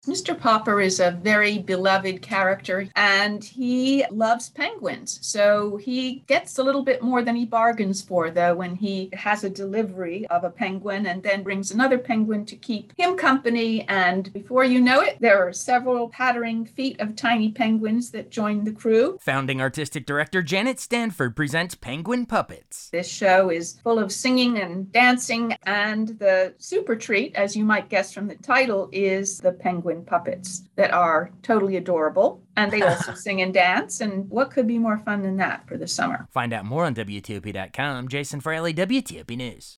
Mr. Popper is a very beloved character and he loves penguins. So he gets a little bit more than he bargains for, though, when he has a delivery of a penguin and then brings another penguin to keep him company. And before you know it, there are several pattering feet of tiny penguins that join the crew. Founding artistic director Janet Stanford presents Penguin Puppets. This show is full of singing and dancing, and the super treat, as you might guess from the title, is the penguin puppets that are totally adorable. And they also sing and dance. And what could be more fun than that for the summer? Find out more on WTOP.com. Jason Fraley, WTOP News.